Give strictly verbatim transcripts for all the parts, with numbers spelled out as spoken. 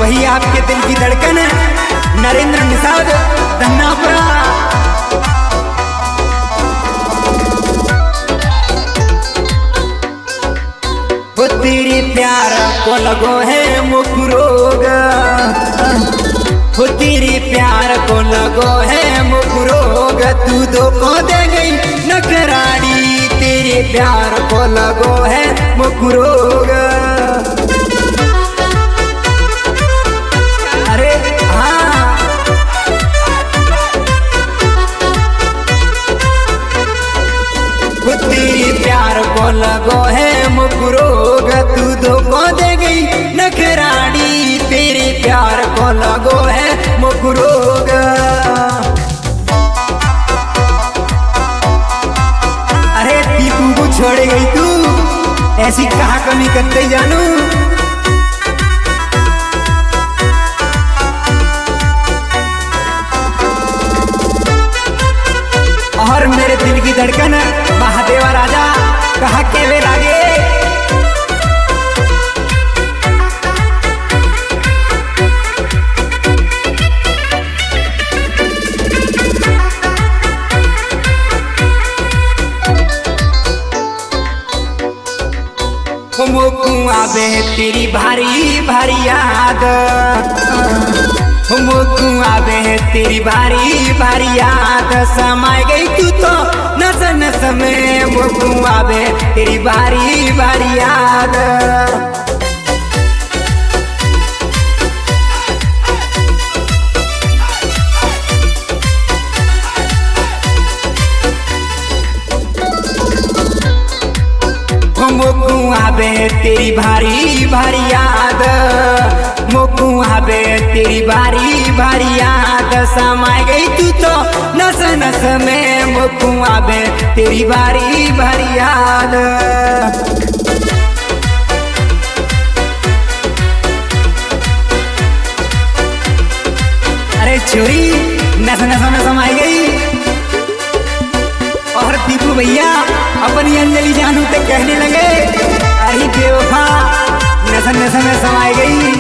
वही आपके दिल की धड़कन नरेंद्र निषाद धन्नापुरा। वो तेरे प्यार को लगो है मुकरोग, वो तेरे प्यार को लगो है मुकरोग, तू धोखा दे गई नखराड़ी, तेरे प्यार को लगो है मुकरोग। अरे हाँ वो तेरे प्यार को लगो है मुकरोग, तू धोखा दे गई नखराड़ी, तेरे प्यार को लगो है मुकरोग। अरे दीपू को छोड़ गई तू, ऐसी कहा कमी करते जानू। और मेरे दिल की धड़कन महादेवा राजा कहा के वे लागे। मुकुआ बे तेरी भारी भारी याद, मुकुआ बे तेरी भारी भारी याद, समाय गई तू तो नस नस में, मुकुआ बे तेरी भारी भारी याद। मुकुआ बे तेरी भारी भारी याद, मुकुआ बे तेरी भारी भारी याद, समाय गई तू तो नस नस में, मुकुआ बे तेरी भारी भारी याद। अरे छोरी नस नस में समाई गई। और दीपू भैया अपनी अंजलि जानू ते कहने लगे, अरे बेवफा नस नस में समाई गई।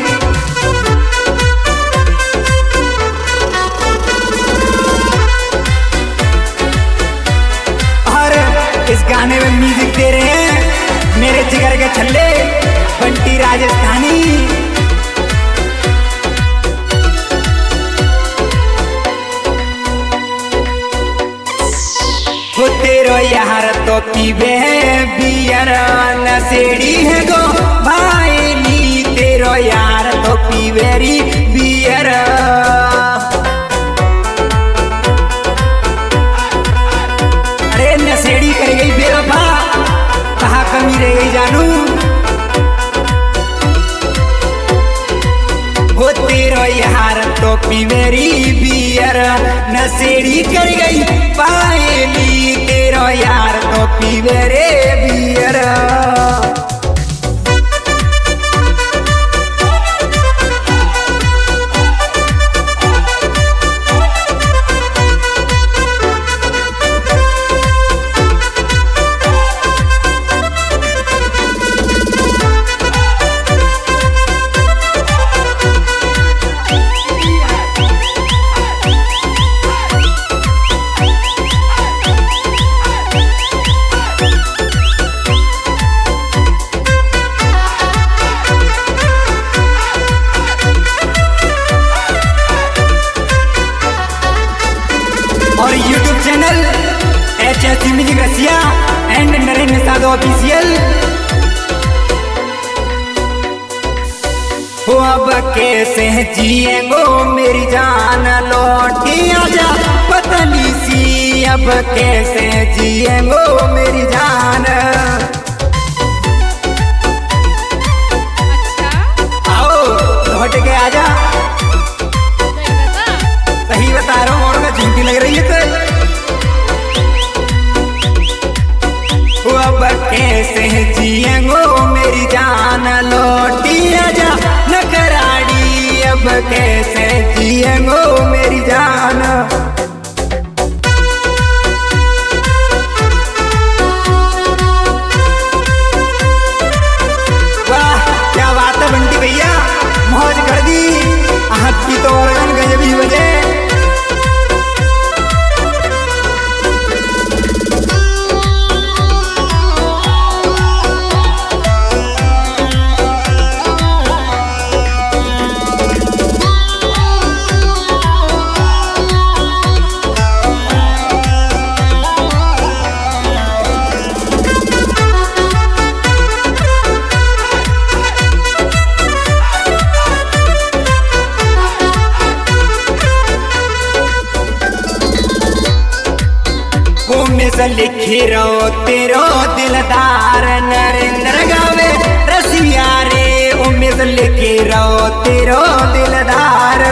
और इस गाने में म्यूजिक दे रहे हैं मेरे जिगर के छल्ले बंटी राजस्थानी। वो तेरो यार तो पीबे बियर नशेड़ी है गो भाईली, तेरो यार तो पीबेरी बियर। अरे नशेड़ी कर गई बेवफा, कहाँ कमी रह गई जानू। वो तेरो यार तो पीबेरी बियर नशेड़ी कर गई पायली, तेरो यार तो पीवे रे बियर। और YouTube channel H S music Rasiya and Narendra Nishad official. वो अब कैसे जिएंगो मेरी जान लौटी आजा पतली सी, अब कैसे जिएंगो मेरी जान। आओ लौट के आजा, सही बता रहा हूँ और मैं झूठी लग रही है तो। अब कैसे जिएंगो मेरी जान लौटी आजा नखराड़ी, अब कैसे जिएंगो मेरी जान। वाह क्या बात है बंटी भैया, मौज कर दी। उमेश लिखी रो तेरो दिलदार नरेंद्र गावे रसिया रे उमेश लिखी रो तेरो दिलदार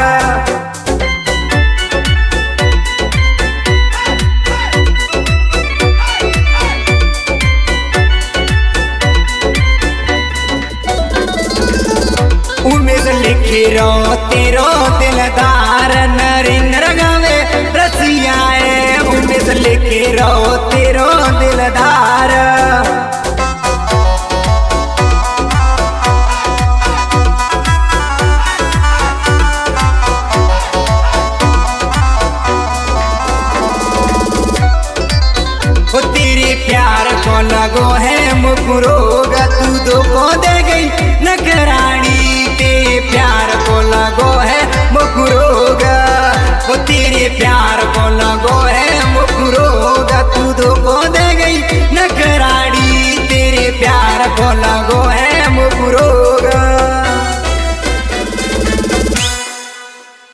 उमेश लिखी रो तेरो दिलदार नरेंद्र गावे रसिया है उमेश लिखी रो तेरो दिलदार ओ तेरे प्यार को लगो है मुकरोग तू दो को दे गई नगरानी प्यार को लगो है मुकरोग वो तेरे प्यार को लगो है मुकरोग तू दो को दे गई नखराड़ी तेरे प्यार को लगो